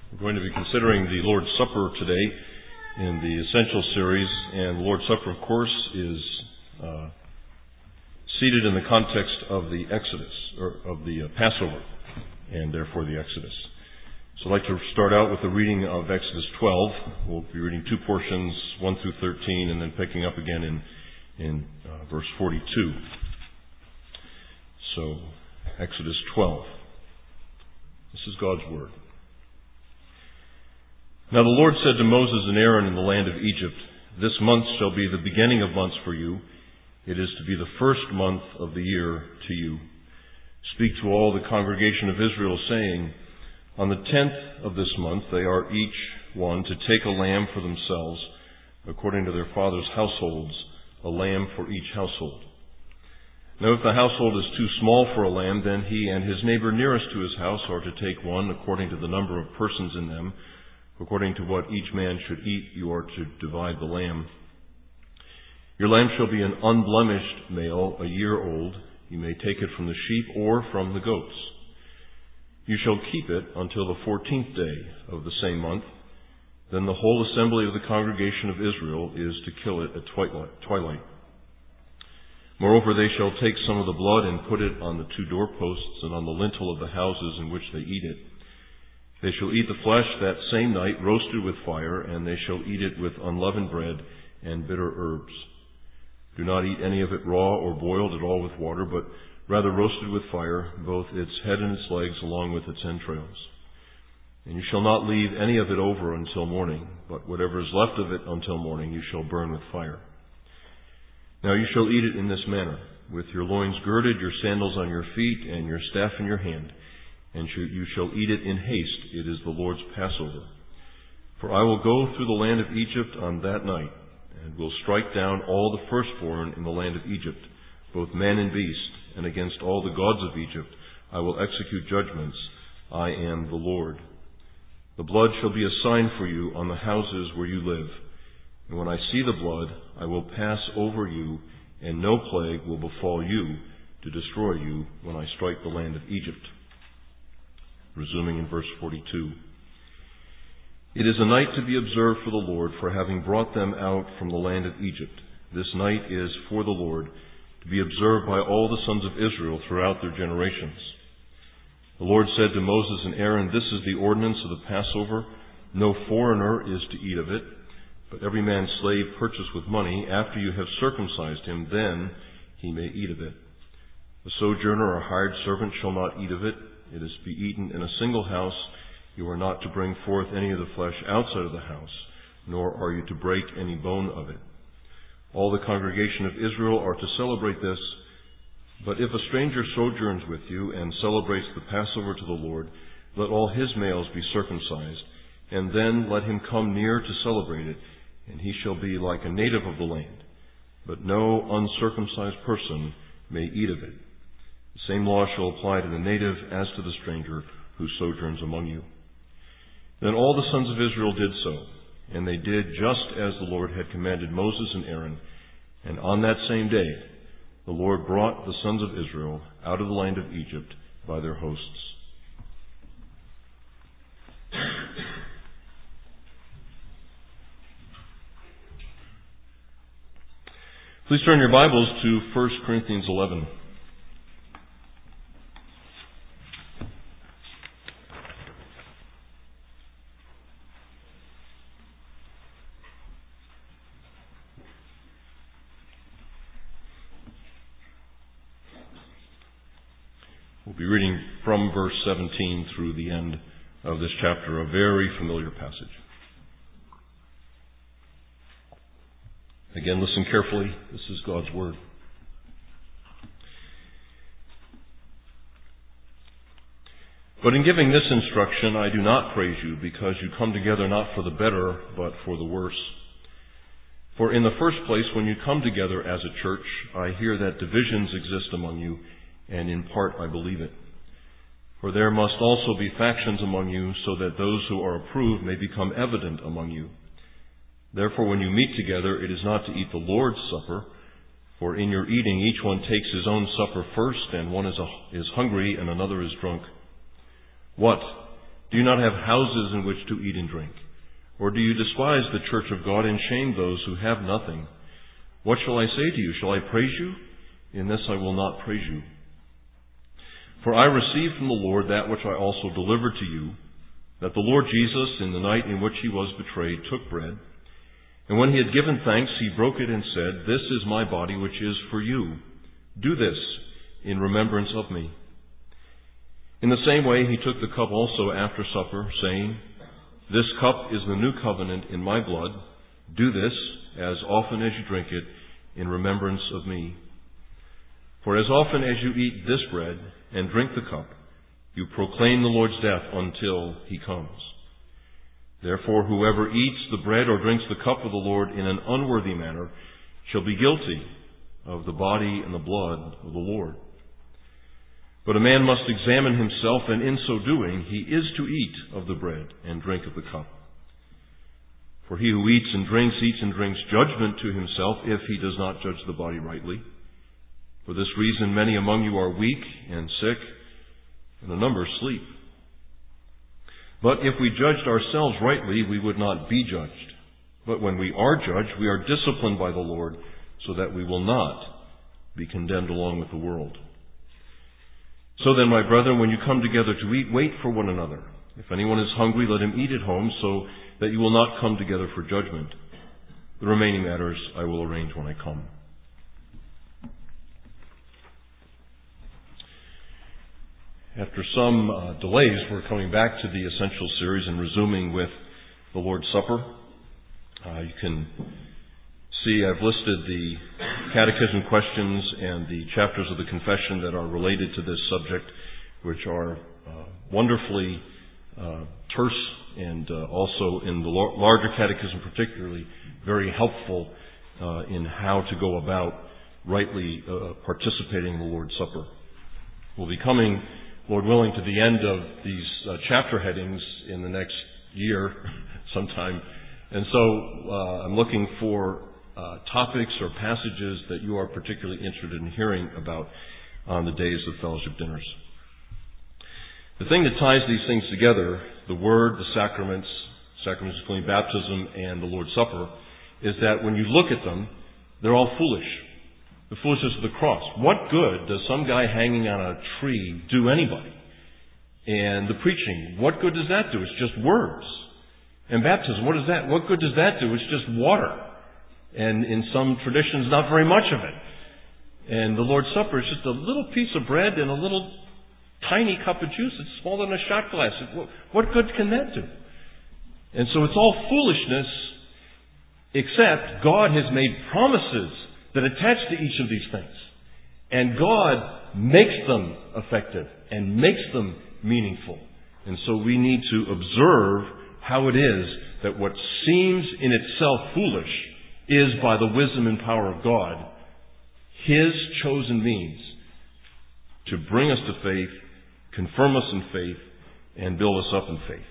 We're going to be considering the Lord's Supper today in the Essential series, and the Lord's Supper, of course, is seated in the context of the Exodus, or of the Passover, and therefore the Exodus. So I'd like to start out with the reading of Exodus 12. We'll be reading two portions, 1 through 13, and then picking up again in verse 42. So, Exodus 12. This is God's Word. Now the Lord said to Moses and Aaron in the land of Egypt, "This month shall be the beginning of months for you. It is to be the first month of the year to you. Speak to all the congregation of Israel, saying, on the 10th of this month they are each one to take a lamb for themselves, according to their father's households, a lamb for each household. Now if the household is too small for a lamb, then he and his neighbor nearest to his house are to take one, according to the number of persons in them. According to what each man should eat, you are to divide the lamb. Your lamb shall be an unblemished male, a year old. You may take it from the sheep or from the goats. You shall keep it until the 14th day of the same month. Then the whole assembly of the congregation of Israel is to kill it at twilight. Moreover, they shall take some of the blood and put it on the two doorposts and on the lintel of the houses in which they eat it. They shall eat the flesh that same night, roasted with fire, and they shall eat it with unleavened bread and bitter herbs. Do not eat any of it raw or boiled at all with water, but rather roasted with fire, both its head and its legs, along with its entrails. And you shall not leave any of it over until morning, but whatever is left of it until morning you shall burn with fire. Now you shall eat it in this manner, with your loins girded, your sandals on your feet, and your staff in your hand. And you shall eat it in haste. It is the Lord's Passover. For I will go through the land of Egypt on that night, and will strike down all the firstborn in the land of Egypt, both man and beast, and against all the gods of Egypt I will execute judgments. I am the Lord. The blood shall be a sign for you on the houses where you live. And when I see the blood, I will pass over you, and no plague will befall you to destroy you when I strike the land of Egypt." Resuming in verse 42. It is a night to be observed for the Lord, for having brought them out from the land of Egypt. This night is for the Lord, to be observed by all the sons of Israel throughout their generations. The Lord said to Moses and Aaron, "This is the ordinance of the Passover. No foreigner is to eat of it, but every man's slave purchased with money, after you have circumcised him, then he may eat of it. A sojourner or hired servant shall not eat of it. It is to be eaten in a single house. You are not to bring forth any of the flesh outside of the house, nor are you to break any bone of it. All the congregation of Israel are to celebrate this. But if a stranger sojourns with you and celebrates the Passover to the Lord, let all his males be circumcised, and then let him come near to celebrate it, and he shall be like a native of the land. But no uncircumcised person may eat of it. The same law shall apply to the native as to the stranger who sojourns among you." Then all the sons of Israel did so, and they did just as the Lord had commanded Moses and Aaron. And on that same day, the Lord brought the sons of Israel out of the land of Egypt by their hosts. Please turn your Bibles to 1 Corinthians 11. We'll be reading from verse 17 through the end of this chapter, a very familiar passage. Again, listen carefully. This is God's Word. "But in giving this instruction, I do not praise you, because you come together not for the better, but for the worse. For in the first place, when you come together as a church, I hear that divisions exist among you, and in part I believe it. For there must also be factions among you, so that those who are approved may become evident among you. Therefore, when you meet together, it is not to eat the Lord's Supper, for in your eating each one takes his own supper first, and one is hungry and another is drunk. What? Do you not have houses in which to eat and drink? Or do you despise the church of God and shame those who have nothing? What shall I say to you? Shall I praise you? In this I will not praise you. For I received from the Lord that which I also delivered to you, that the Lord Jesus, in the night in which he was betrayed, took bread, and when he had given thanks, he broke it and said, This is my body, which is for you. Do this in remembrance of me. In the same way he took the cup also after supper, saying, This cup is the new covenant in my blood. Do this, as often as you drink it, in remembrance of me. For as often as you eat this bread and drink the cup, you proclaim the Lord's death until he comes. Therefore, whoever eats the bread or drinks the cup of the Lord in an unworthy manner shall be guilty of the body and the blood of the Lord. But a man must examine himself, and in so doing he is to eat of the bread and drink of the cup. For he who eats and drinks judgment to himself if he does not judge the body rightly. For this reason many among you are weak and sick, and a number sleep. But if we judged ourselves rightly, we would not be judged. But when we are judged, we are disciplined by the Lord, so that we will not be condemned along with the world. So then, my brethren, when you come together to eat, wait for one another. If anyone is hungry, let him eat at home, so that you will not come together for judgment. The remaining matters I will arrange when I come. After some delays, we're coming back to the Essential series and resuming with the Lord's Supper. You can see I've listed the catechism questions and the chapters of the confession that are related to this subject, which are wonderfully terse and also in the larger catechism particularly very helpful in how to go about rightly participating in the Lord's Supper. We'll be coming, Lord willing, to the end of these chapter headings in the next year sometime. And so I'm looking for topics or passages that you are particularly interested in hearing about on the days of fellowship dinners. The thing that ties these things together, the Word, the sacraments including baptism and the Lord's Supper, is that when you look at them, they're all foolish. The foolishness of the cross. What good does some guy hanging on a tree do anybody? And the preaching, what good does that do? It's just words. And baptism, what is that? What good does that do? It's just water. And in some traditions, not very much of it. And the Lord's Supper is just a little piece of bread and a little tiny cup of juice. It's smaller than a shot glass. What good can that do? And so it's all foolishness, except God has made promises that attach to each of these things. And God makes them effective and makes them meaningful. And so we need to observe how it is that what seems in itself foolish is, by the wisdom and power of God, His chosen means to bring us to faith, confirm us in faith, and build us up in faith.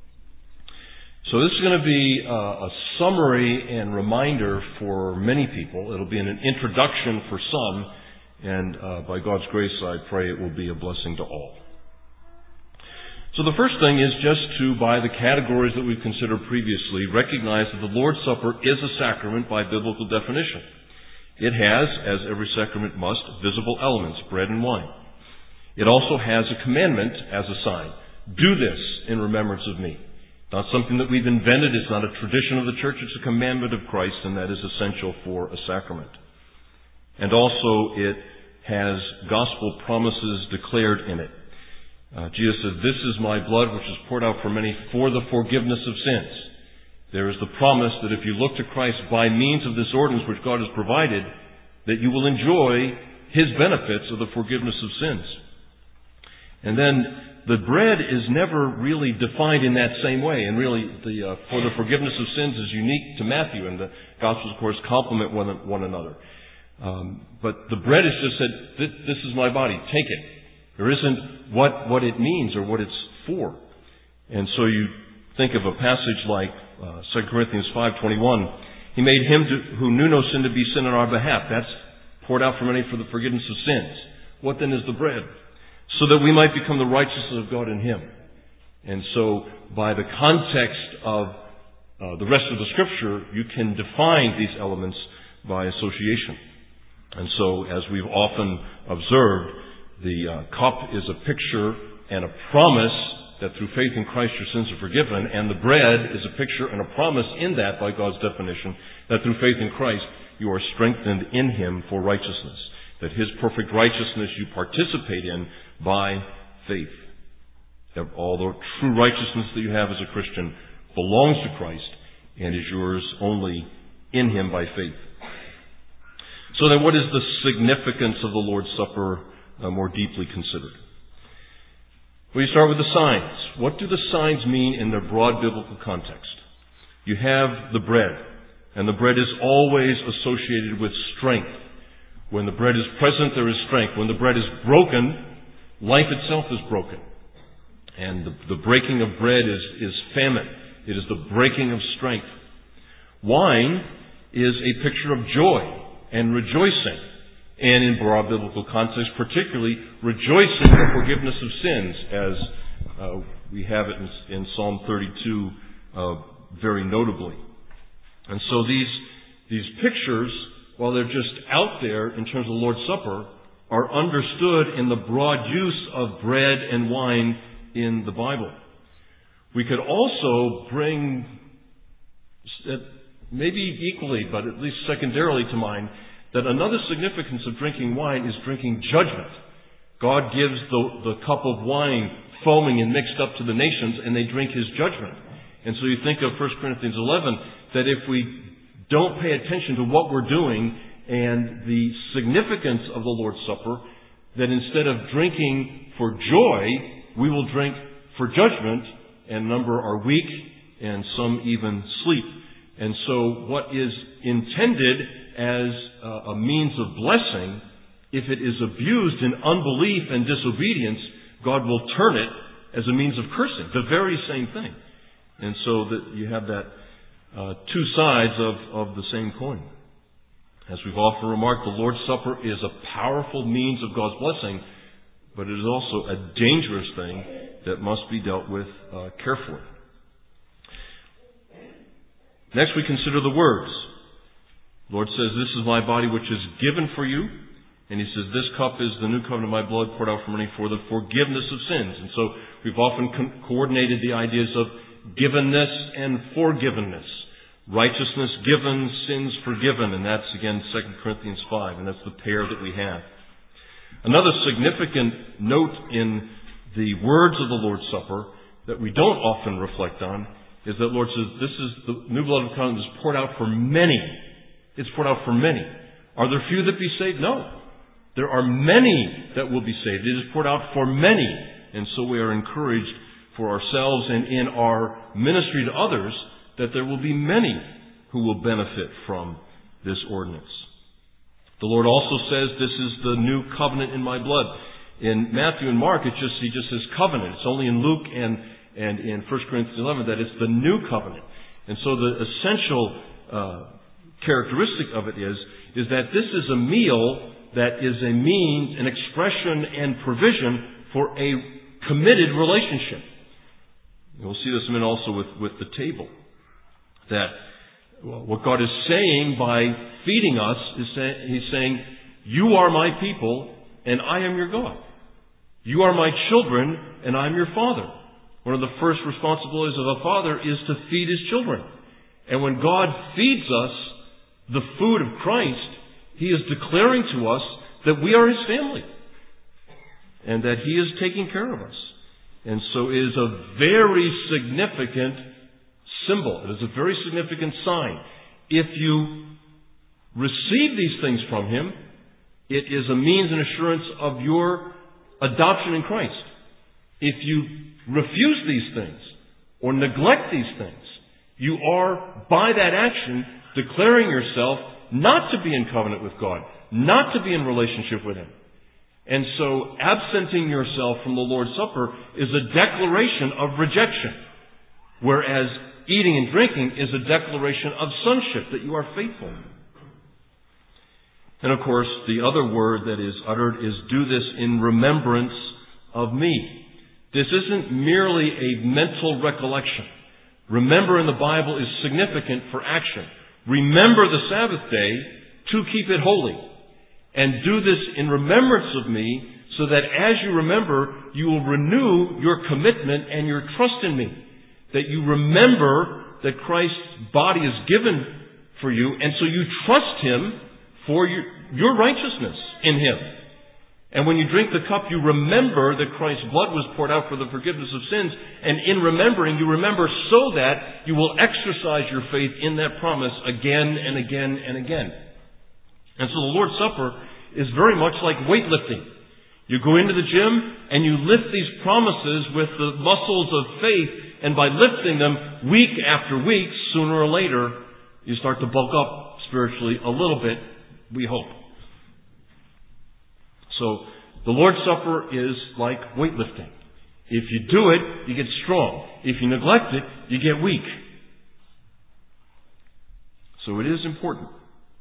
So this is going to be a summary and reminder for many people. It'll be an introduction for some, and by God's grace, I pray it will be a blessing to all. So the first thing is just to, by the categories that we've considered previously, recognize that the Lord's Supper is a sacrament by biblical definition. It has, as every sacrament must, visible elements, bread and wine. It also has a commandment as a sign. Do this in remembrance of me. Not something that we've invented. It's not a tradition of the church. It's a commandment of Christ, and that is essential for a sacrament. And also it has gospel promises declared in it. Jesus says, "This is my blood which is poured out for many for the forgiveness of sins." There is the promise that if you look to Christ by means of this ordinance which God has provided, that you will enjoy His benefits of the forgiveness of sins. And then the bread is never really defined in that same way. And really, for the forgiveness of sins is unique to Matthew, and the Gospels, of course, complement one another. But the bread is just said, this is my body, take it. There isn't what it means or what it's for. And so you think of a passage like 2 Corinthians 5:21. He made Him who knew no sin to be sin on our behalf. That's poured out for many for the forgiveness of sins. What then is the bread? So that we might become the righteousness of God in Him. And so, by the context of the rest of the Scripture, you can define these elements by association. And so, as we've often observed, the cup is a picture and a promise that through faith in Christ your sins are forgiven, and the bread is a picture and a promise in that, by God's definition, that through faith in Christ you are strengthened in Him for righteousness, that His perfect righteousness you participate in by faith. That all the true righteousness that you have as a Christian belongs to Christ and is yours only in Him by faith. So then, what is the significance of the Lord's Supper more deeply considered? Well, you start with the signs. What do the signs mean in their broad biblical context? You have the bread, and the bread is always associated with strength. When the bread is present, there is strength. When the bread is broken, life itself is broken. And the breaking of bread is famine. It is the breaking of strength. Wine is a picture of joy and rejoicing. And in broad biblical context, particularly rejoicing in the forgiveness of sins, as we have it in Psalm 32 very notably. And so these pictures, while they're just out there in terms of the Lord's Supper, are understood in the broad use of bread and wine in the Bible. We could also bring, maybe equally, but at least secondarily to mind, that another significance of drinking wine is drinking judgment. God gives the cup of wine foaming and mixed up to the nations, and they drink His judgment. And so you think of 1 Corinthians 11, that if we don't pay attention to what we're doing and the significance of the Lord's Supper, that instead of drinking for joy, we will drink for judgment, and a number are weak, and some even sleep. And so what is intended as a means of blessing, if it is abused in unbelief and disobedience, God will turn it as a means of cursing. The very same thing. And so that you have that two sides of the same coin. As we've often remarked, the Lord's Supper is a powerful means of God's blessing, but it is also a dangerous thing that must be dealt with carefully. Next, we consider the words. The Lord says, "This is my body which is given for you." And He says, "This cup is the new covenant of my blood poured out for many for the forgiveness of sins." And so we've often coordinated the ideas of givenness and forgiveness. Righteousness given, sins forgiven. And that's, again, 2 Corinthians 5. And that's the pair that we have. Another significant note in the words of the Lord's Supper that we don't often reflect on is that the Lord says, "This is the new blood of the covenant is poured out for many." It's poured out for many. Are there few that be saved? No. There are many that will be saved. It is poured out for many. And so we are encouraged for ourselves and in our ministry to others that there will be many who will benefit from this ordinance. The Lord also says, "This is the new covenant in my blood." In Matthew and Mark, He just says covenant. It's only in Luke and in 1 Corinthians 11 that it's the new covenant. And so the essential characteristic of it is that this is a meal that is a means, an expression, and provision for a committed relationship. We'll see this also with the table. That what God is saying by feeding us is He's saying, "You are my people, and I am your God. You are my children, and I am your Father." One of the first responsibilities of a father is to feed his children. And when God feeds us the food of Christ, He is declaring to us that we are His family and that He is taking care of us. And so it is a very significant symbol. It is a very significant sign. If you receive these things from Him, it is a means and assurance of your adoption in Christ. If you refuse these things or neglect these things, you are, by that action, declaring yourself not to be in covenant with God, not to be in relationship with Him. And so absenting yourself from the Lord's Supper is a declaration of rejection, whereas eating and drinking is a declaration of sonship, that you are faithful. And of course, the other word that is uttered is, "Do this in remembrance of me." This isn't merely a mental recollection. Remember in the Bible is significant for action. Remember the Sabbath day to keep it holy. And do this in remembrance of me, so that as you remember, you will renew your commitment and your trust in me. That you remember that Christ's body is given for you, and so you trust Him for your righteousness in Him. And when you drink the cup, you remember that Christ's blood was poured out for the forgiveness of sins. And in remembering, you remember so that you will exercise your faith in that promise again and again and again. And so the Lord's Supper is very much like weightlifting. You go into the gym and you lift these promises with the muscles of faith, and by lifting them week after week, sooner or later, you start to bulk up spiritually a little bit, we hope. So, the Lord's Supper is like weightlifting. If you do it, you get strong. If you neglect it, you get weak. So it is important.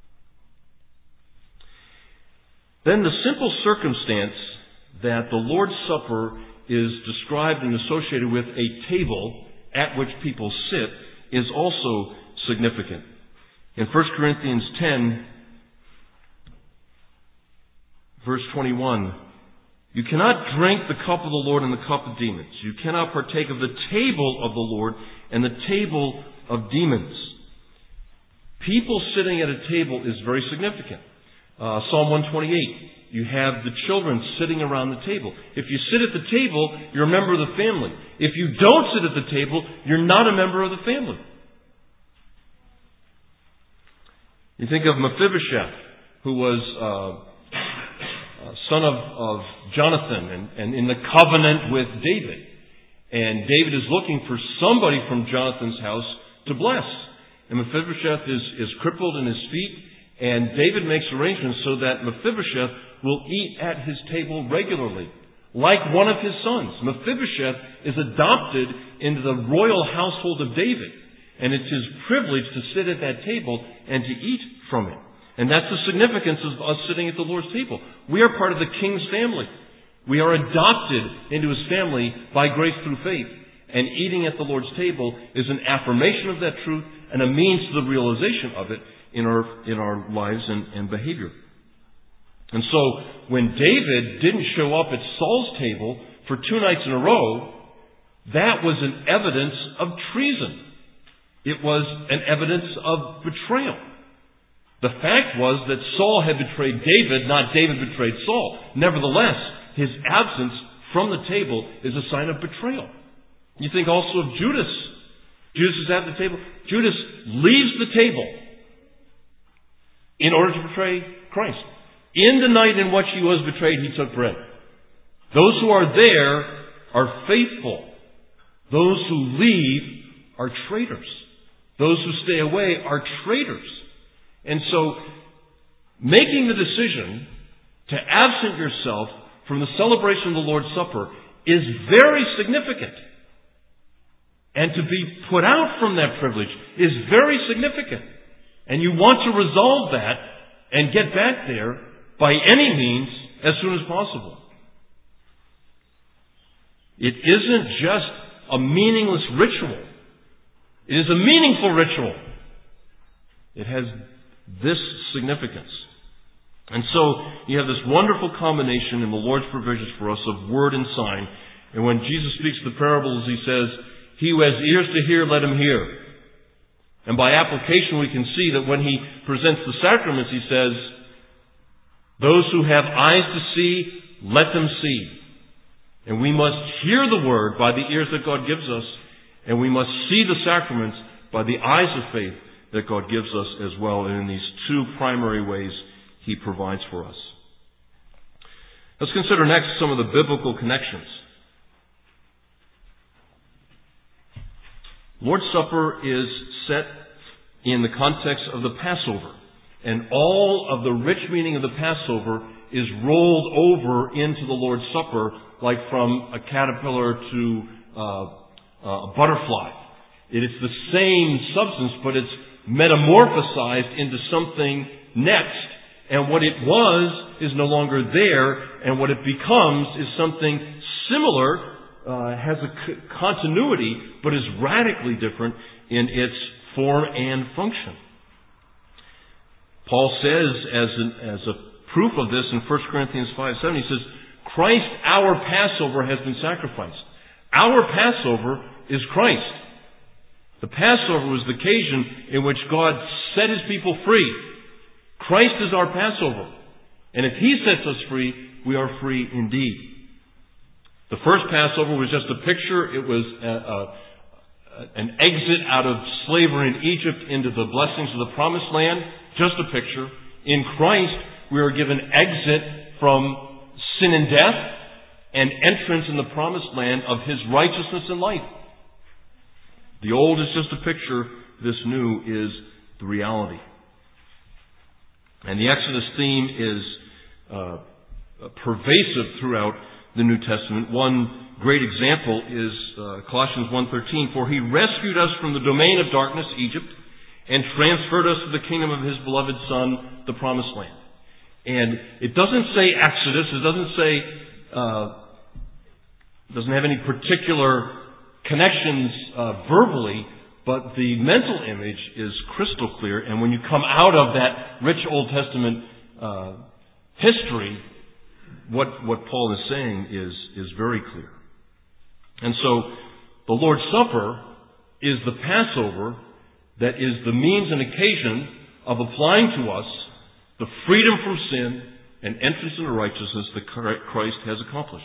Then the simple circumstance that the Lord's Supper is described and associated with a table at which people sit is also significant. In 1 Corinthians 10, verse 21, you cannot drink the cup of the Lord and the cup of demons. You cannot partake of the table of the Lord and the table of demons. People sitting at a table is very significant. Psalm 128, you have the children sitting around the table. If you sit at the table, you're a member of the family. If you don't sit at the table, you're not a member of the family. You think of Mephibosheth, who was son of Jonathan and in the covenant with David. And David is looking for somebody from Jonathan's house to bless. And Mephibosheth is crippled in his feet, and David makes arrangements so that Mephibosheth will eat at his table regularly, like one of his sons. Mephibosheth is adopted into the royal household of David, and it's his privilege to sit at that table and to eat from it. And that's the significance of us sitting at the Lord's table. We are part of the King's family. We are adopted into His family by grace through faith. And eating at the Lord's table is an affirmation of that truth and a means to the realization of it in our lives and behavior. And so, when David didn't show up at Saul's table for 2 nights in a row, that was an evidence of treason. It was an evidence of betrayal. The fact was that Saul had betrayed David, not David betrayed Saul. Nevertheless, his absence from the table is a sign of betrayal. You think also of Judas. Judas is at the table. Judas leaves the table in order to betray Christ. In the night in which he was betrayed, he took bread. Those who are there are faithful. Those who leave are traitors. Those who stay away are traitors. And so, making the decision to absent yourself from the celebration of the Lord's Supper is very significant. And to be put out from that privilege is very significant. And you want to resolve that and get back there by any means as soon as possible. It isn't just a meaningless ritual. It is a meaningful ritual. It has this significance. And so you have this wonderful combination in the Lord's provisions for us of word and sign. And when Jesus speaks the parables, He says, "He who has ears to hear, let him hear." And by application we can see that when He presents the sacraments, He says, "Those who have eyes to see, let them see." And we must hear the word by the ears that God gives us, and we must see the sacraments by the eyes of faith that God gives us as well. And in these two primary ways He provides for us. Let's consider next some of the biblical connections. Lord's Supper is set in the context of the Passover. And all of the rich meaning of the Passover is rolled over into the Lord's Supper, like from a caterpillar to a butterfly. It is the same substance, but it's metamorphosized into something next. And what it was is no longer there, and what it becomes is something similar has a continuity, but is radically different in its form and function. Paul says, as a proof of this in 1 Corinthians 5:7, he says, Christ, our Passover, has been sacrificed. Our Passover is Christ. The Passover was the occasion in which God set His people free. Christ is our Passover. And if He sets us free, we are free indeed. The first Passover was just a picture. It was an exit out of slavery in Egypt into the blessings of the Promised Land. Just a picture. In Christ, we are given exit from sin and death and entrance in the Promised Land of His righteousness and life. The old is just a picture. This new is the reality. And the Exodus theme is pervasive throughout the New Testament. One great example is Colossians 1:13. For He rescued us from the domain of darkness, Egypt, and transferred us to the kingdom of His beloved Son, the Promised Land. And it doesn't say Exodus. It doesn't say, doesn't have any particular connections verbally, but the mental image is crystal clear. And when you come out of that rich Old Testament history, what Paul is saying is very clear. And so the Lord's Supper is the Passover that is the means and occasion of applying to us the freedom from sin and entrance into righteousness that Christ has accomplished.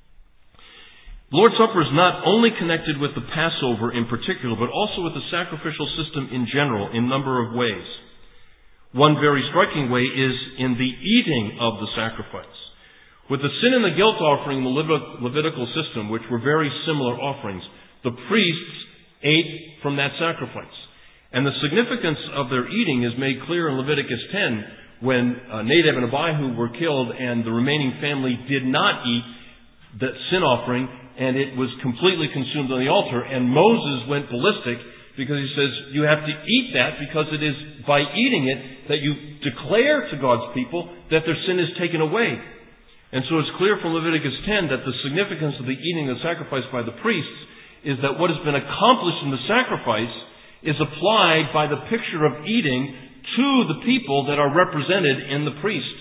The Lord's Supper is not only connected with the Passover in particular, but also with the sacrificial system in general in a number of ways. One very striking way is in the eating of the sacrifice. With the sin and the guilt offering in the Levitical system, which were very similar offerings, the priests ate from that sacrifice. And the significance of their eating is made clear in Leviticus 10 when Nadab and Abihu were killed and the remaining family did not eat that sin offering, and it was completely consumed on the altar. And Moses went ballistic because he says, you have to eat that because it is by eating it that you declare to God's people that their sin is taken away. And so it's clear from Leviticus 10 that the significance of the eating of the sacrifice by the priests is that what has been accomplished in the sacrifice is applied by the picture of eating to the people that are represented in the priest.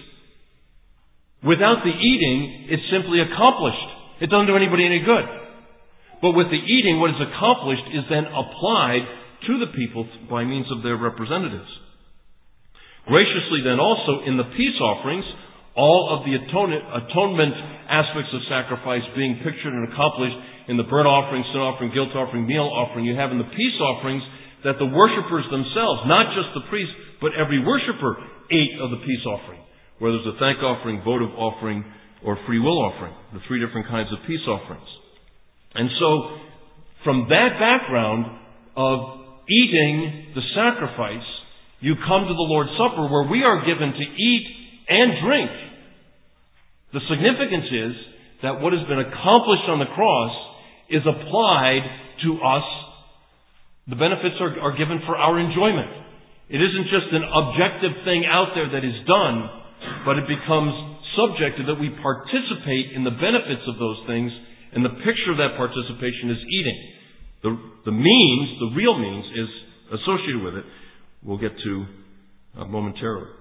Without the eating, it's simply accomplished. It doesn't do anybody any good. But with the eating, what is accomplished is then applied to the people by means of their representatives. Graciously then also in the peace offerings, all of the atonement aspects of sacrifice being pictured and accomplished in the burnt offering, sin offering, guilt offering, meal offering, you have in the peace offerings that the worshipers themselves, not just the priest, but every worshiper ate of the peace offering. Whether it's a thank offering, votive offering, or free will offering. The three different kinds of peace offerings. And so, from that background of eating the sacrifice, you come to the Lord's Supper where we are given to eat and drink. The significance is that what has been accomplished on the cross is applied to us. The benefits are given for our enjoyment. It isn't just an objective thing out there that is done, but it becomes subjective that we participate in the benefits of those things, and the picture of that participation is eating. The means, the real means, is associated with it. We'll get to momentarily.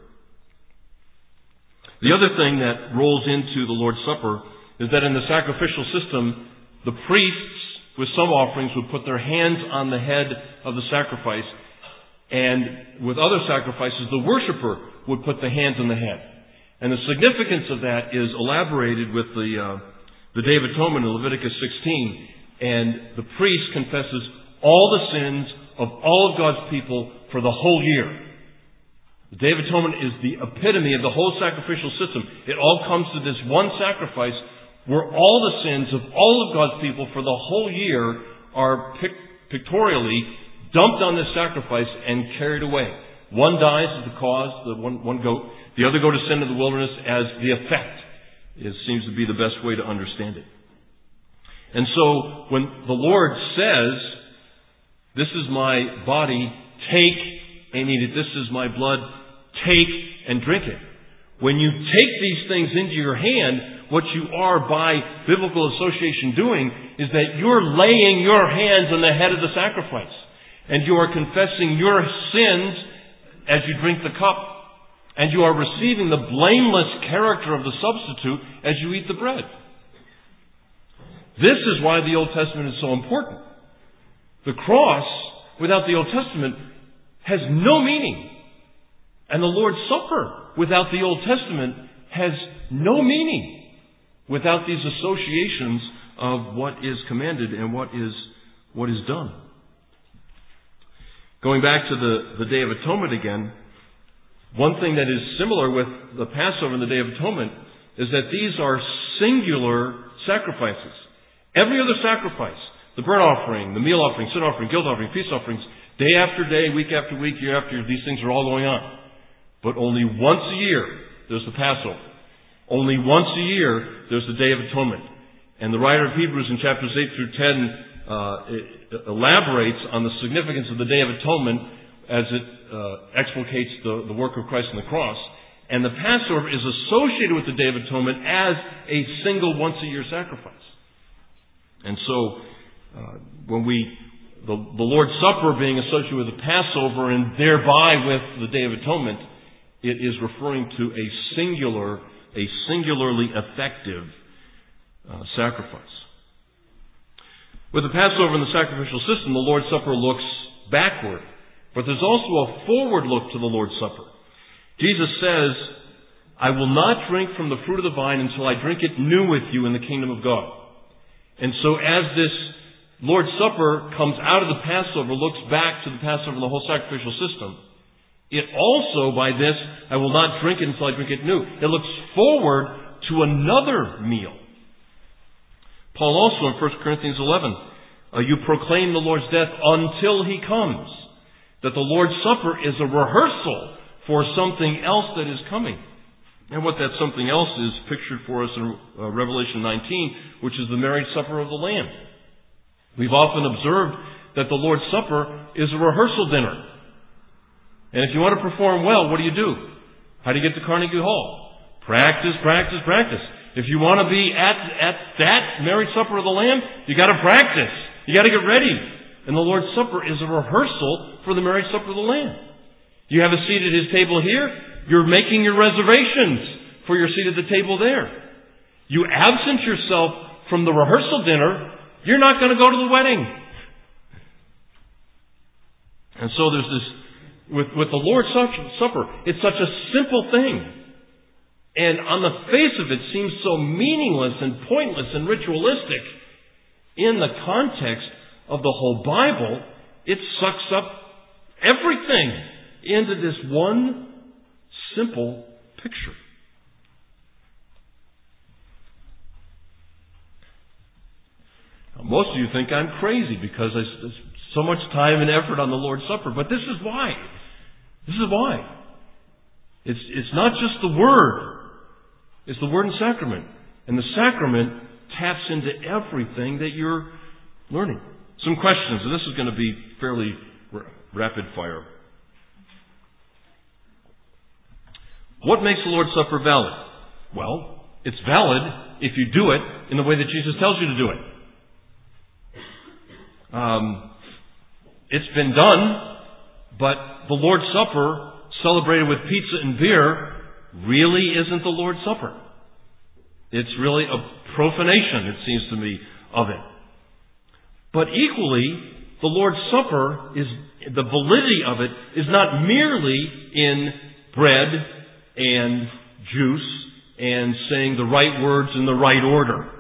The other thing that rolls into the Lord's Supper is that in the sacrificial system, the priests with some offerings would put their hands on the head of the sacrifice, and with other sacrifices, the worshiper would put the hands on the head. And the significance of that is elaborated with the Day of Atonement in Leviticus 16. And the priest confesses all the sins of all of God's people for the whole year. The Day of Atonement is the epitome of the whole sacrificial system. It all comes to this one sacrifice where all the sins of all of God's people for the whole year are pictorially dumped on this sacrifice and carried away. One dies as the cause, one goat. The other goat is sent into the wilderness as the effect. It seems to be the best way to understand it. And so, when the Lord says, this is my body, take and eat it. This is my blood, take and drink it. When you take these things into your hand, what you are by biblical association doing is that you're laying your hands on the head of the sacrifice. And you are confessing your sins as you drink the cup. And you are receiving the blameless character of the substitute as you eat the bread. This is why the Old Testament is so important. The cross, without the Old Testament, has no meaning. And the Lord's Supper, without the Old Testament, has no meaning without these associations of what is commanded and what is done. Going back to the Day of Atonement again, one thing that is similar with the Passover and the Day of Atonement is that these are singular sacrifices. Every other sacrifice, the burnt offering, the meal offering, sin offering, guilt offering, peace offerings, day after day, week after week, year after year, these things are all going on. But only once a year, there's the Passover. Only once a year, there's the Day of Atonement. And the writer of Hebrews in chapters 8 through 10 elaborates on the significance of the Day of Atonement as it explicates the work of Christ on the cross. And the Passover is associated with the Day of Atonement as a single once-a-year sacrifice. And so, when the Lord's Supper being associated with the Passover and thereby with the Day of Atonement, it is referring to a singularly effective sacrifice. With the Passover and the sacrificial system, the Lord's Supper looks backward. But there's also a forward look to the Lord's Supper. Jesus says, I will not drink from the fruit of the vine until I drink it new with you in the kingdom of God. And so as this Lord's Supper comes out of the Passover, looks back to the Passover and the whole sacrificial system, it also, by this, I will not drink it until I drink it new. It looks forward to another meal. Paul also in 1 Corinthians 11, you proclaim the Lord's death until He comes. That the Lord's Supper is a rehearsal for something else that is coming. And what that something else is pictured for us in Revelation 19, which is the marriage supper of the Lamb. We've often observed that the Lord's Supper is a rehearsal dinner. And if you want to perform well, what do? How do you get to Carnegie Hall? Practice, practice, practice. If you want to be at that marriage supper of the Lamb, you got to practice. You got to get ready. And the Lord's Supper is a rehearsal for the marriage supper of the Lamb. You have a seat at His table here. You're making your reservations for your seat at the table there. You absent yourself from the rehearsal dinner, you're not going to go to the wedding. And so there's this, with the Lord's Supper, it's such a simple thing. And on the face of it seems so meaningless and pointless and ritualistic. In the context of the whole Bible, it sucks up everything into this one simple picture. Now, most of you think I'm crazy because there's so much time and effort on the Lord's Supper, but this is why. This is why. It's not just the Word. It's the Word and Sacrament. And the Sacrament taps into everything that you're learning. Some questions, and this is going to be fairly rapid fire. What makes the Lord's Supper valid? Well, it's valid if you do it in the way that Jesus tells you to do it. It's been done, but the Lord's Supper, celebrated with pizza and beer, really isn't the Lord's Supper. It's really a profanation, it seems to me, of it. But equally, the Lord's Supper, the validity of it is not merely in bread and juice and saying the right words in the right order.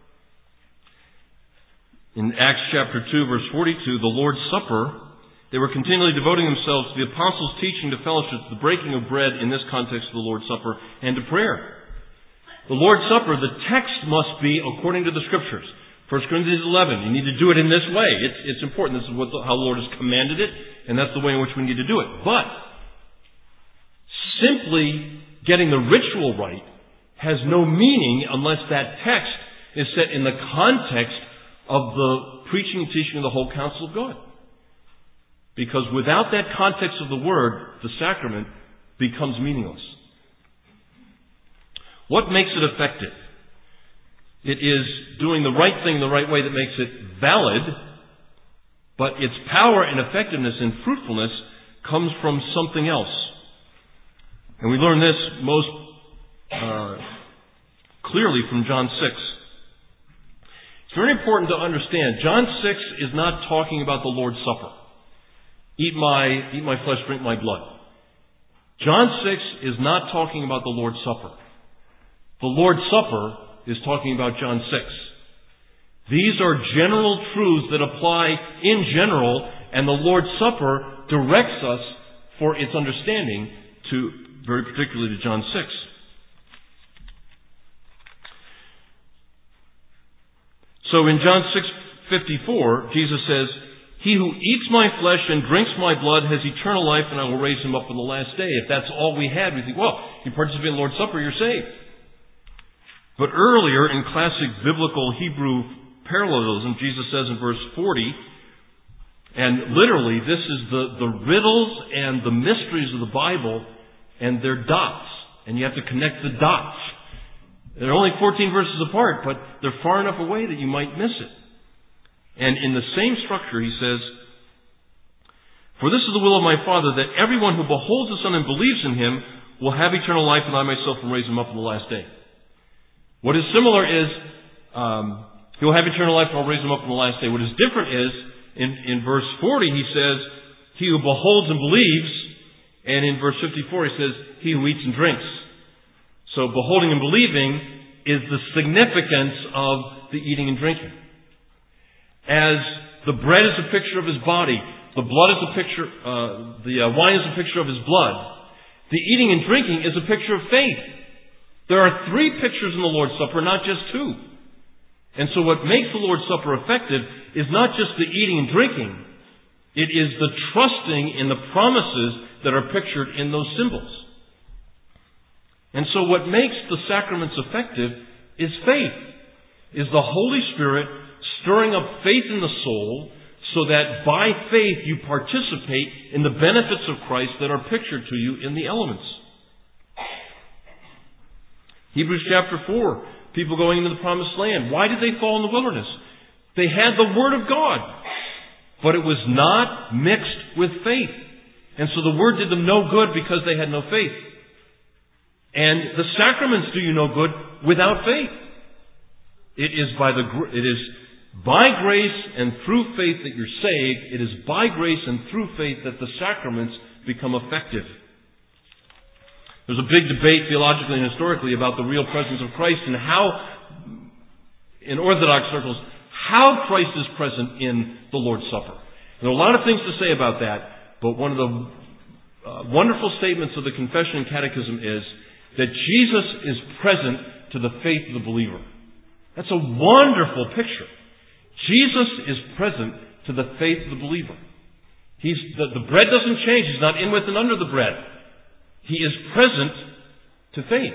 In Acts chapter 2, verse 42, the Lord's Supper, they were continually devoting themselves to the apostles' teaching, to fellowship, to the breaking of bread, in this context of the Lord's Supper, and to prayer. The Lord's Supper, the text must be according to the Scriptures. 1 Corinthians 11, you need to do it in this way. It's important. This is how the Lord has commanded it, and that's the way in which we need to do it. But simply getting the ritual right has no meaning unless that text is set in the context of the preaching and teaching of the whole counsel of God. Because without that context of the Word, the sacrament becomes meaningless. What makes it effective? It is doing the right thing the right way that makes it valid, but its power and effectiveness and fruitfulness comes from something else. And we learn this most clearly from John 6. It's very important to understand, John 6 is not talking about the Lord's Supper. Eat my flesh, drink my blood. John 6 is not talking about the Lord's Supper. The Lord's Supper is talking about John 6. These are general truths that apply in general, and the Lord's Supper directs us for its understanding to, very particularly to John 6. So in John 6:54, Jesus says, "He who eats my flesh and drinks my blood has eternal life, and I will raise him up on the last day." If that's all we had, we think, well, you participate in the Lord's Supper, you're saved. But earlier in classic biblical Hebrew parallelism, Jesus says in verse 40, and literally this is the riddles and the mysteries of the Bible, and they're dots, and you have to connect the dots. They're only 14 verses apart, but they're far enough away that you might miss it. And in the same structure, he says, "For this is the will of my Father, that everyone who beholds the Son and believes in him will have eternal life, and I myself will raise him up on the last day." What is similar is, he will have eternal life, and I'll raise him up on the last day. What is different is, in verse 40, he says, "He who beholds and believes," and in verse 54, he says, "He who eats and drinks." So beholding and believing is the significance of the eating and drinking. As the bread is a picture of his body, the blood is a picture, the wine is a picture of his blood, the eating and drinking is a picture of faith. There are 3 pictures in the Lord's Supper, not just 2. And so what makes the Lord's Supper effective is not just the eating and drinking, it is the trusting in the promises that are pictured in those symbols. And so what makes the sacraments effective is faith, is the Holy Spirit stirring up faith in the soul so that by faith you participate in the benefits of Christ that are pictured to you in the elements. Hebrews chapter 4, people going into the promised land. Why did they fall in the wilderness? They had the Word of God, but it was not mixed with faith. And so the Word did them no good because they had no faith. And the sacraments do you no good without faith. It is by grace and through faith that you're saved. It is by grace and through faith that the sacraments become effective. There's a big debate theologically and historically about the real presence of Christ and how, in Orthodox circles, how Christ is present in the Lord's Supper. There are a lot of things to say about that, but one of the wonderful statements of the Confession and Catechism is that Jesus is present to the faith of the believer. That's a wonderful picture. Jesus is present to the faith of the believer. The bread doesn't change. He's not in with and under the bread. He is present to faith.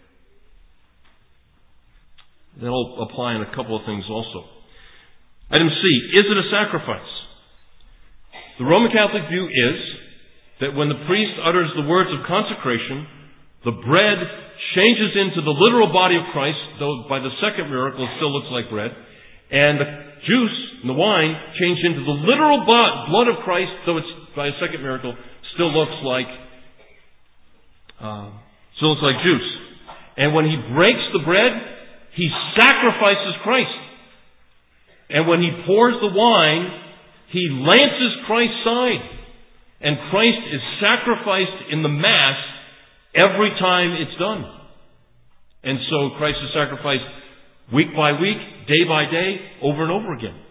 That'll apply in a couple of things also. Item C, is it a sacrifice? The Roman Catholic view is that when the priest utters the words of consecration, the bread changes into the literal body of Christ, though by the second miracle it still looks like bread, and the juice and the wine change into the literal blood of Christ, though it's by a second miracle still looks like juice. And when he breaks the bread, he sacrifices Christ. And when he pours the wine, he lances Christ's side. And Christ is sacrificed in the Mass every time it's done. And so Christ is sacrificed week by week, day by day, over and over again.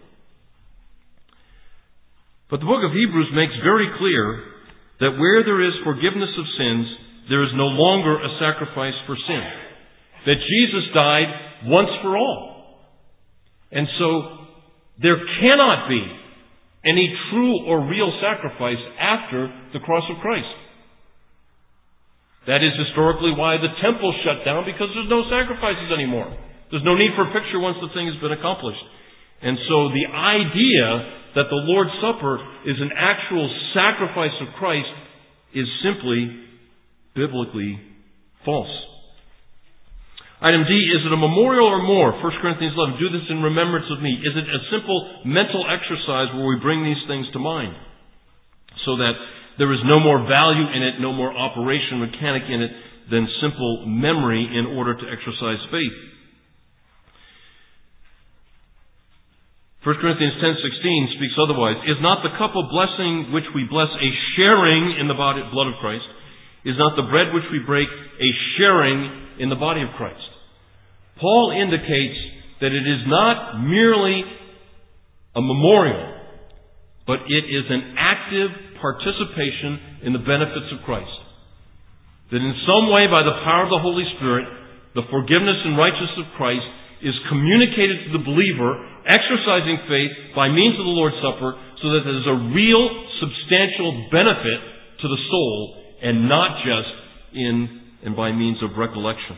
But the book of Hebrews makes very clear that where there is forgiveness of sins, there is no longer a sacrifice for sin. That Jesus died once for all. And so there cannot be any true or real sacrifice after the cross of Christ. That is historically why the temple shut down, because there's no sacrifices anymore. There's no need for a picture once the thing has been accomplished. And so the idea that the Lord's Supper is an actual sacrifice of Christ is simply biblically false. Item D, is it a memorial or more? 1 Corinthians 11, do this in remembrance of me. Is it a simple mental exercise where we bring these things to mind so that there is no more value in it, no more operation mechanic in it than simple memory in order to exercise faith? 1 Corinthians 10:16 speaks otherwise. Is not the cup of blessing which we bless a sharing in the blood of Christ? Is not the bread which we break a sharing in the body of Christ? Paul indicates that it is not merely a memorial, but it is an active participation in the benefits of Christ. That in some way, by the power of the Holy Spirit, the forgiveness and righteousness of Christ is communicated to the believer, exercising faith by means of the Lord's Supper, so that there is a real, substantial benefit to the soul, and not just in and by means of recollection.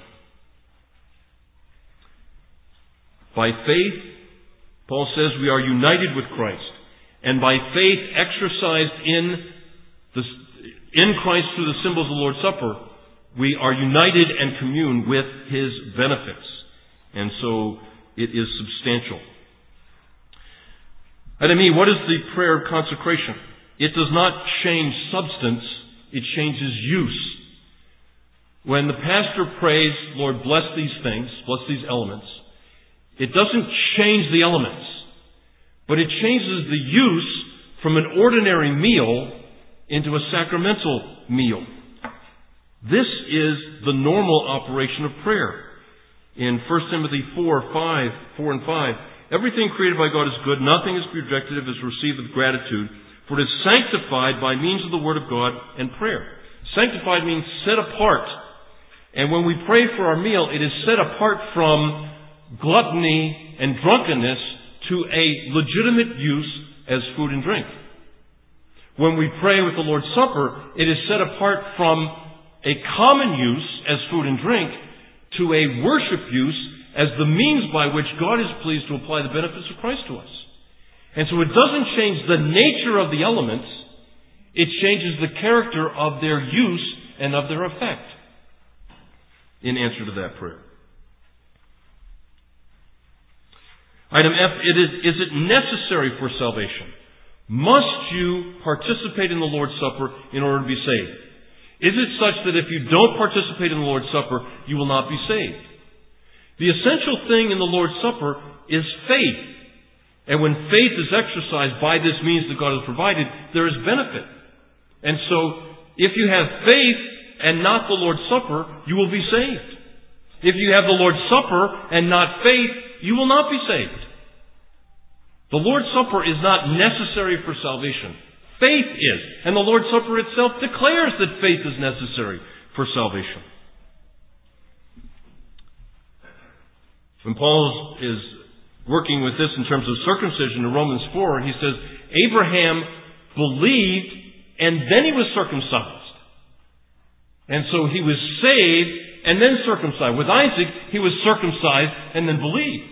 By faith, Paul says, we are united with Christ. And by faith exercised in Christ through the symbols of the Lord's Supper, we are united and commune with His benefits. And so it is substantial. Item E, what is the prayer of consecration? It does not change substance, it changes use. When the pastor prays, Lord, bless these things, bless these elements, it doesn't change the elements, but it changes the use from an ordinary meal into a sacramental meal. This is the normal operation of prayer. In 1 Timothy 4 and 5, everything created by God is good, nothing is to be rejected if it is received with gratitude, for it is sanctified by means of the Word of God and prayer. Sanctified means set apart. And when we pray for our meal, it is set apart from gluttony and drunkenness to a legitimate use as food and drink. When we pray with the Lord's Supper, it is set apart from a common use as food and drink to a worship use as the means by which God is pleased to apply the benefits of Christ to us. And so it doesn't change the nature of the elements, it changes the character of their use and of their effect in answer to that prayer. Item F, is it necessary for salvation? Must you participate in the Lord's Supper in order to be saved? Is it such that if you don't participate in the Lord's Supper, you will not be saved? The essential thing in the Lord's Supper is faith. And when faith is exercised by this means that God has provided, there is benefit. And so, if you have faith and not the Lord's Supper, you will be saved. If you have the Lord's Supper and not faith, you will not be saved. The Lord's Supper is not necessary for salvation. Faith is. And the Lord's Supper itself declares that faith is necessary for salvation. When Paul is working with this in terms of circumcision in Romans 4, he says, Abraham believed and then he was circumcised. And so he was saved and then circumcised. With Isaac, he was circumcised and then believed.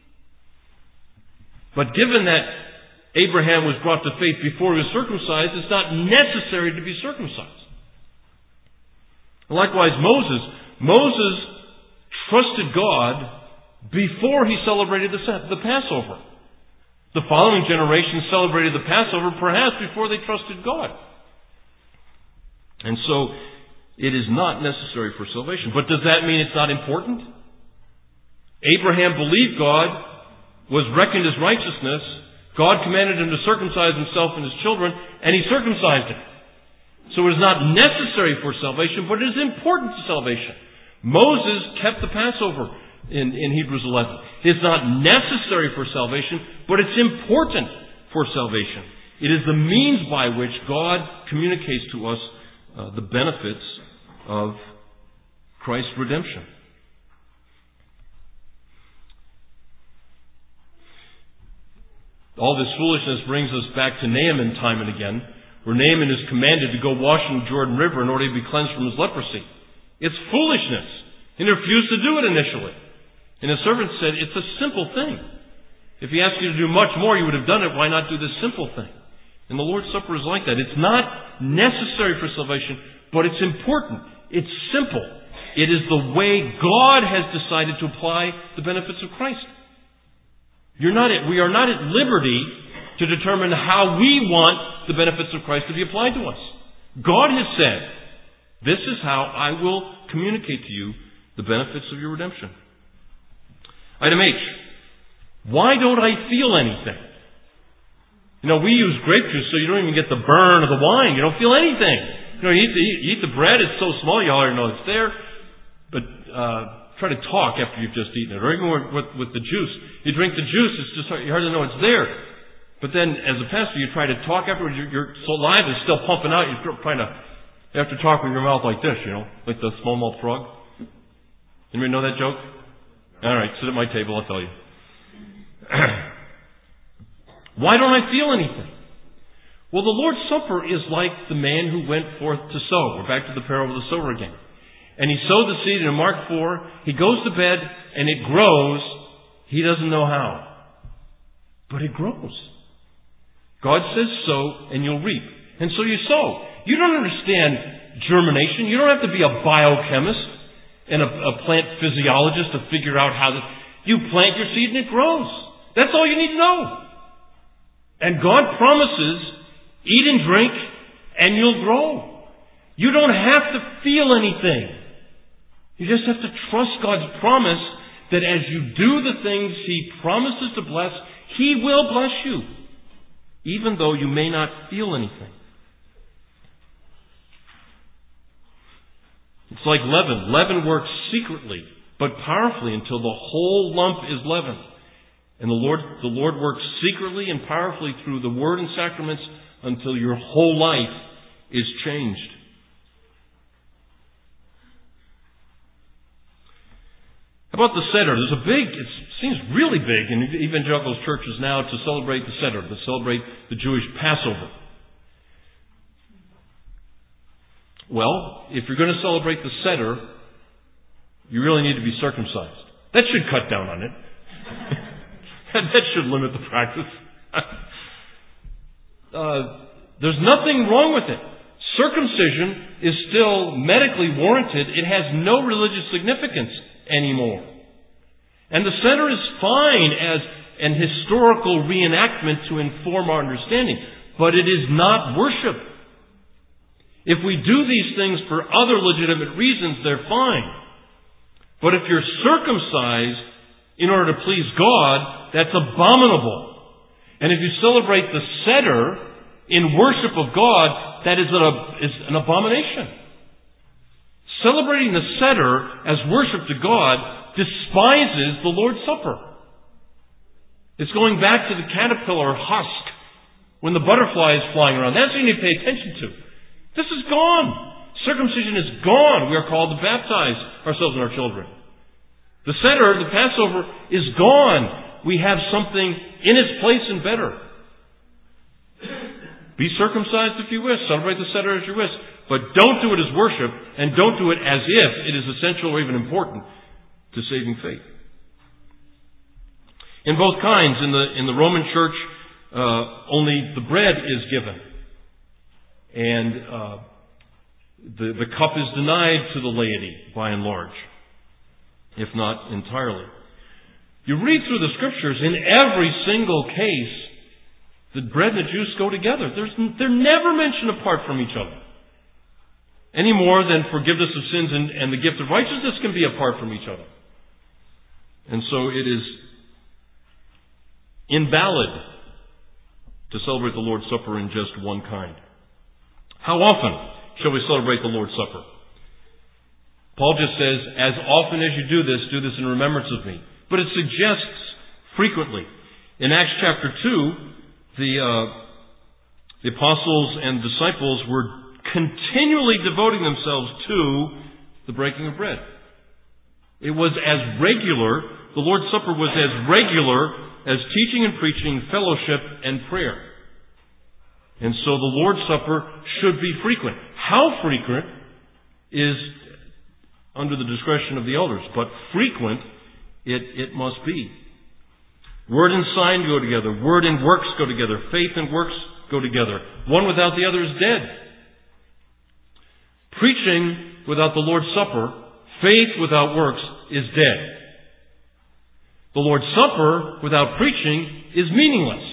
But given that Abraham was brought to faith before he was circumcised, it's not necessary to be circumcised. Likewise, Moses trusted God before he celebrated the Passover. The following generation celebrated the Passover perhaps before they trusted God. And so, it is not necessary for salvation. But does that mean it's not important? Abraham believed God, was reckoned as righteousness. God commanded him to circumcise himself and his children, and he circumcised him. So it is not necessary for salvation, but it is important to salvation. Moses kept the Passover in Hebrews 11. It's not necessary for salvation, but it's important for salvation. It is the means by which God communicates to us the benefits of Christ's redemption. All this foolishness brings us back to Naaman time and again, where Naaman is commanded to go wash in the Jordan River in order to be cleansed from his leprosy. It's foolishness. He refused to do it initially. And his servant said, it's a simple thing. If he asked you to do much more, you would have done it. Why not do this simple thing? And the Lord's Supper is like that. It's not necessary for salvation, but it's important. It's simple. it is the way God has decided to apply the benefits of Christ. We are not at liberty to determine how we want the benefits of Christ to be applied to us. God has said, this is how I will communicate to you the benefits of your redemption. Item H. Why don't I feel anything? We use grape juice so you don't even get the burn of the wine. You don't feel anything. You eat the bread, it's so small you already know it's there. But try to talk after you've just eaten it. Or even with the juice. You drink the juice, it's just you hardly know it's there. But then as a pastor, you try to talk afterwards, your saliva is still pumping out. You're trying to, you have to talk with your mouth like this, like the smallmouth frog. Anybody know that joke? All right, sit at my table, I'll tell you. Why don't I feel anything? Well, the Lord's Supper is like the man who went forth to sow. We're back to the parable of the sower again. And he sowed the seed in Mark 4. He goes to bed and it grows. He doesn't know how. But it grows. God says sow and you'll reap. And so you sow. You don't understand germination. You don't have to be a biochemist and a plant physiologist to figure out how you plant your seed and it grows. That's all you need to know. And God promises, eat and drink and you'll grow. You don't have to feel anything. You just have to trust God's promise that as you do the things He promises to bless, He will bless you, even though you may not feel anything. It's like leaven. Leaven works secretly, but powerfully until the whole lump is leavened. And the Lord works secretly and powerfully through the Word and sacraments until your whole life is changed. How about the Seder? It seems really big in evangelical churches now to celebrate the Seder, to celebrate the Jewish Passover. Well, if you're going to celebrate the Seder, you really need to be circumcised. That should cut down on it. That should limit the practice. There's nothing wrong with it. Circumcision is still medically warranted. It has no religious significance anymore. And the Seder is fine as an historical reenactment to inform our understanding, but it is not worship. If we do these things for other legitimate reasons, they're fine. But if you're circumcised in order to please God, that's abominable. And if you celebrate the Seder in worship of God, that is an abomination. Celebrating the Seder as worship to God despises the Lord's Supper. It's going back to the caterpillar husk when the butterfly is flying around. That's what you need to pay attention to. This is gone. Circumcision is gone. We are called to baptize ourselves and our children. The Seder, the Passover, is gone. We have something in its place and better. Be circumcised if you wish. Celebrate the Seder as you wish. But don't do it as worship, and don't do it as if it is essential or even important to saving faith. In both kinds, in the Roman Church, only the bread is given. And the cup is denied to the laity, by and large, if not entirely. You read through the Scriptures, in every single case, the bread and the juice go together. They're never mentioned apart from each other. Any more than forgiveness of sins and the gift of righteousness can be apart from each other. And so it is invalid to celebrate the Lord's Supper in just one kind. How often shall we celebrate the Lord's Supper? Paul just says, as often as you do this in remembrance of me. But it suggests frequently. In Acts chapter 2, the apostles and disciples were continually devoting themselves to the breaking of bread. It was as regular, the Lord's Supper was as regular as teaching and preaching, fellowship, and prayer. And so the Lord's Supper should be frequent. How frequent is under the discretion of the elders, but frequent it must be. Word and sign go together. Word and works go together. Faith and works go together. One without the other is dead. Preaching without the Lord's Supper Faith without works is dead. The Lord's Supper without preaching is meaningless.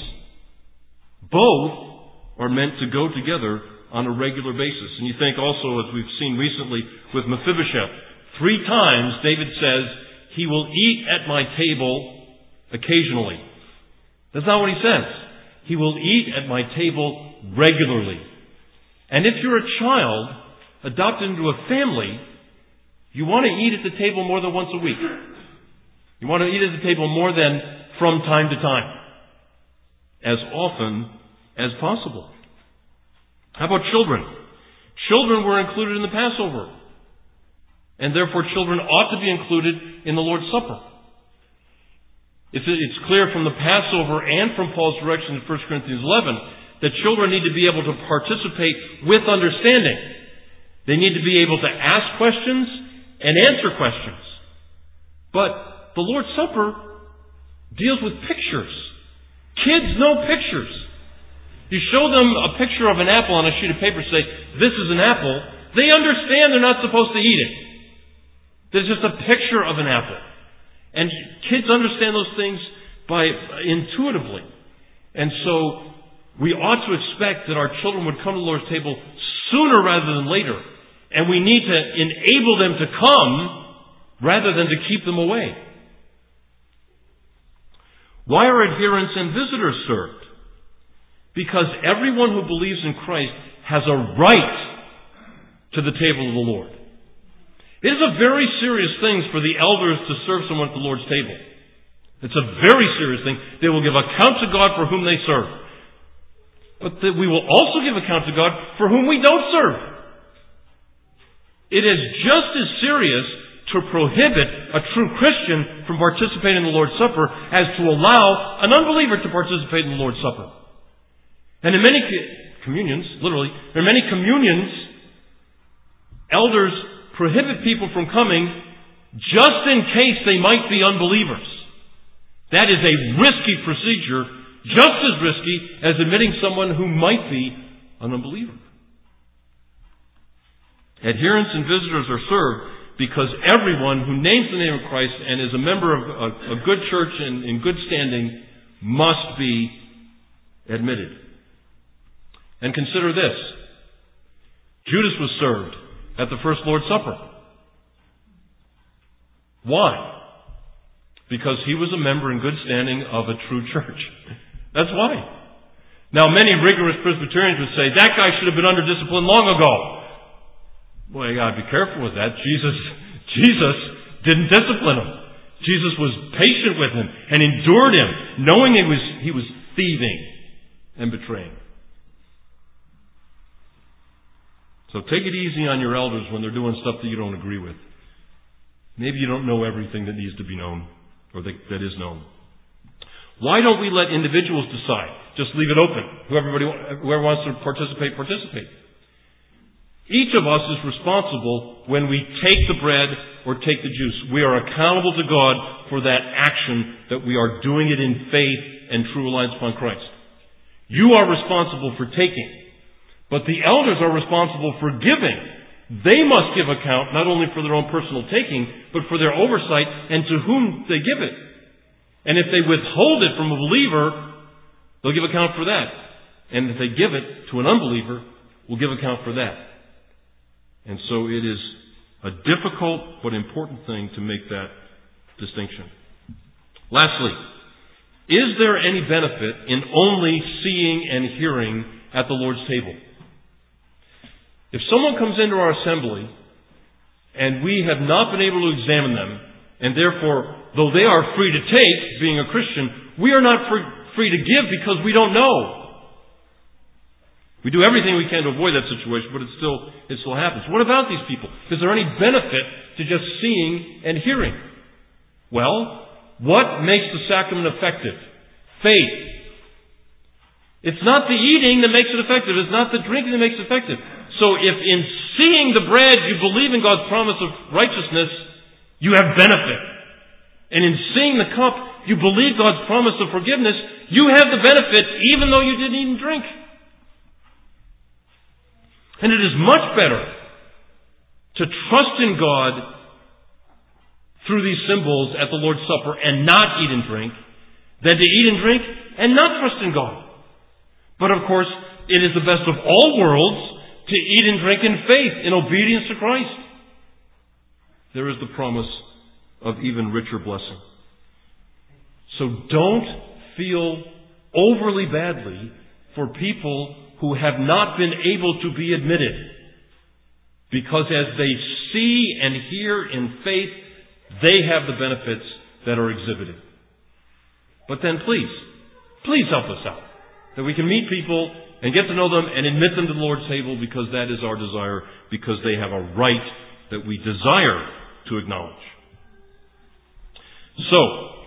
Both are meant to go together on a regular basis. And you think also, as we've seen recently with Mephibosheth, 3 times David says, he will eat at my table occasionally. That's not what he says. He will eat at my table regularly. And if you're a child adopted into a family, you want to eat at the table more than once a week. You want to eat at the table more than from time to time. As often as possible. How about children? Children were included in the Passover. And therefore children ought to be included in the Lord's Supper. It's clear from the Passover and from Paul's direction in 1 Corinthians 11 that children need to be able to participate with understanding. They need to be able to ask questions and answer questions. But the Lord's Supper deals with pictures. Kids know pictures. You show them a picture of an apple on a sheet of paper, say, this is an apple. They understand they're not supposed to eat it. There's just a picture of an apple. And kids understand those things intuitively. And so we ought to expect that our children would come to the Lord's table sooner rather than later. And we need to enable them to come rather than to keep them away. Why are adherents and visitors served? Because everyone who believes in Christ has a right to the table of the Lord. It is a very serious thing for the elders to serve someone at the Lord's table. It's a very serious thing. They will give account to God for whom they serve. But we will also give account to God for whom we don't serve. It is just as serious to prohibit a true Christian from participating in the Lord's Supper as to allow an unbeliever to participate in the Lord's Supper. And in many communions, literally, in many communions, elders prohibit people from coming just in case they might be unbelievers. That is a risky procedure, just as risky as admitting someone who might be an unbeliever. Adherents and visitors are served because everyone who names the name of Christ and is a member of a good church and in good standing must be admitted. And consider this. Judas was served at the first Lord's Supper. Why? Because he was a member in good standing of a true church. That's why. Now, many rigorous Presbyterians would say, that guy should have been under discipline long ago. Boy, you gotta be careful with that. Jesus didn't discipline him. Jesus was patient with him and endured him, knowing he was thieving and betraying. So take it easy on your elders when they're doing stuff that you don't agree with. Maybe you don't know everything that needs to be known, or that is known. Why don't we let individuals decide? Just leave it open. Whoever wants to participate. Each of us is responsible when we take the bread or take the juice. We are accountable to God for that action, that we are doing it in faith and true reliance upon Christ. You are responsible for taking. But the elders are responsible for giving. They must give account not only for their own personal taking, but for their oversight and to whom they give it. And if they withhold it from a believer, they'll give account for that. And if they give it to an unbeliever, we'll give account for that. And so it is a difficult but important thing to make that distinction. Lastly, is there any benefit in only seeing and hearing at the Lord's table? If someone comes into our assembly and we have not been able to examine them, and therefore, though they are free to take, being a Christian, we are not free to give because we don't know. We do everything we can to avoid that situation, but it still happens. What about these people? Is there any benefit to just seeing and hearing? Well, what makes the sacrament effective? Faith. It's not the eating that makes it effective. It's not the drinking that makes it effective. So if in seeing the bread you believe in God's promise of righteousness, you have benefit. And in seeing the cup you believe God's promise of forgiveness, you have the benefit even though you didn't eat and drink. And it is much better to trust in God through these symbols at the Lord's Supper and not eat and drink than to eat and drink and not trust in God. But of course, it is the best of all worlds to eat and drink in faith, in obedience to Christ. There is the promise of even richer blessing. So don't feel overly badly for people who have not been able to be admitted. Because as they see and hear in faith, they have the benefits that are exhibited. But then please help us out. That we can meet people and get to know them and admit them to the Lord's table, because that is our desire, because they have a right that we desire to acknowledge. So,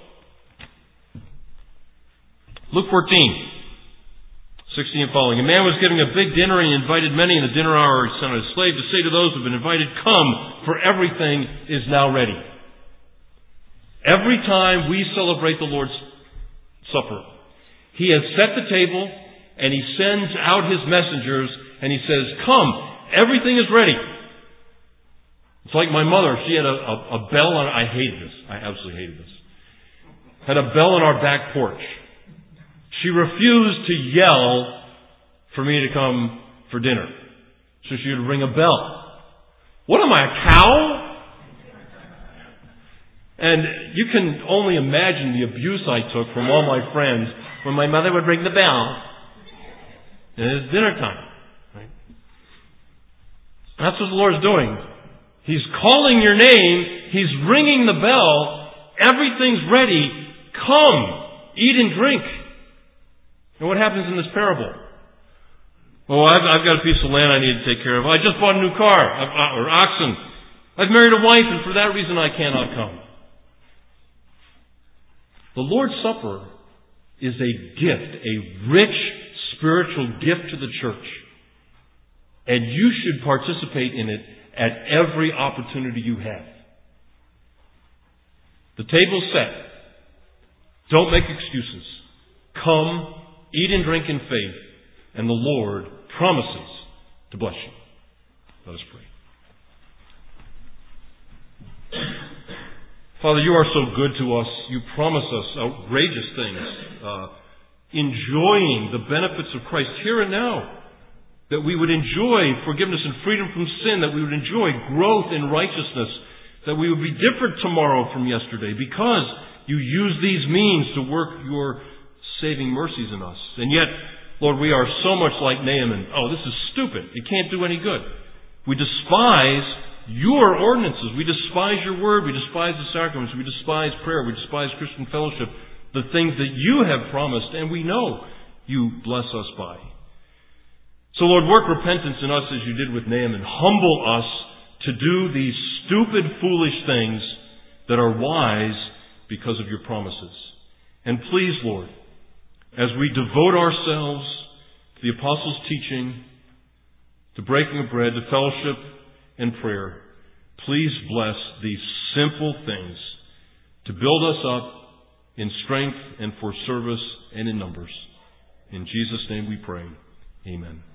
Luke 14. 16 and following. A man was giving a big dinner, and he invited many. In the dinner hour, he sent a slave to say to those who have been invited, "Come, for everything is now ready." Every time we celebrate the Lord's Supper, He has set the table, and He sends out His messengers, and He says, "Come, everything is ready." It's like my mother. She had a bell on. I hated this. I absolutely hated this. Had a bell on our back porch. She refused to yell for me to come for dinner. So she would ring a bell. What am I, a cow? And you can only imagine the abuse I took from all my friends when my mother would ring the bell. And it's dinner time. Right? That's what the Lord's doing. He's calling your name. He's ringing the bell. Everything's ready. Come, eat and drink. And what happens in this parable? Oh, I've got a piece of land I need to take care of. I just bought a new car, or oxen. I've married a wife, and for that reason I cannot come. The Lord's Supper is a gift, a rich spiritual gift to the church. And you should participate in it at every opportunity you have. The table's set. Don't make excuses. Come, eat and drink in faith, and the Lord promises to bless you. Let us pray. Father, you are so good to us. You promise us outrageous things, enjoying the benefits of Christ here and now, that we would enjoy forgiveness and freedom from sin, that we would enjoy growth in righteousness, that we would be different tomorrow from yesterday, because you use these means to work your saving mercies in us. And yet, Lord, we are so much like Naaman. Oh, this is stupid. It can't do any good. We despise your ordinances. We despise your word. We despise the sacraments. We despise prayer. We despise Christian fellowship. The things that you have promised, and we know you bless us by. So, Lord, work repentance in us as you did with Naaman. Humble us to do these stupid, foolish things that are wise because of your promises. And please, Lord, as we devote ourselves to the Apostles' teaching, to breaking of bread, to fellowship and prayer, please bless these simple things to build us up in strength and for service and in numbers. In Jesus' name we pray. Amen.